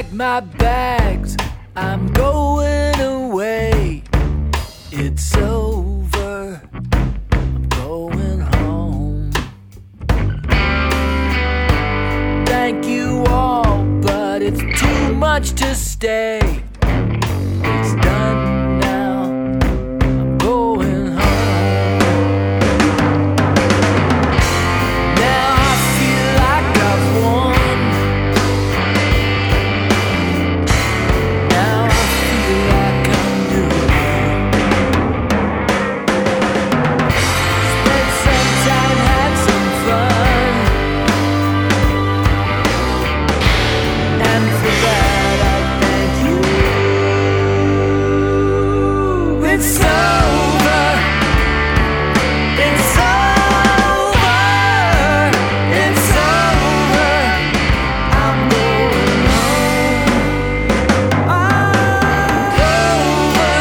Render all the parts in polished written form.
packed my bags, I'm going away. It's over, I'm going home. Thank you all, but it's too much to stay. It's done now, I'm going home. Now I feel like I've won. Now I feel like I'm doing it. Spent some time, had some fun, and for that I thank you. It's over. It's over. It's over. I'm going home. Over.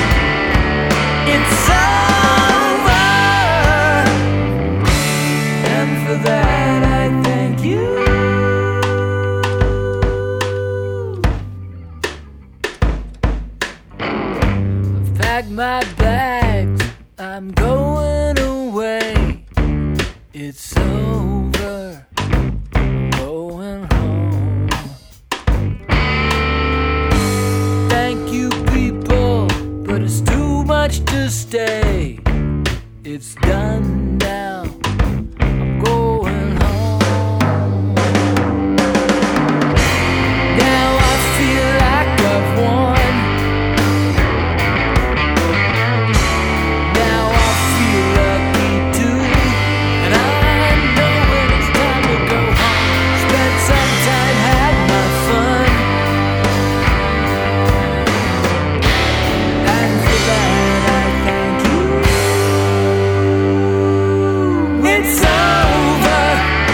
It's over. And for that I thank you. I've packed my bags, I'm going away. It's over, I'm going home. Thank you, people, but it's too much to stay. It's done now, I'm going home. Now I feel like I've won. Now I feel lucky too, and I know when it's time to go home. Spent some time, had my fun, and for that I thank you. It's over.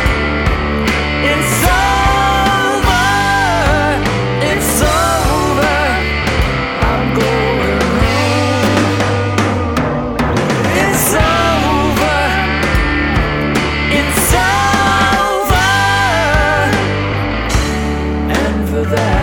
It's over. It's over. I'm going home. It's over. It's over. And for that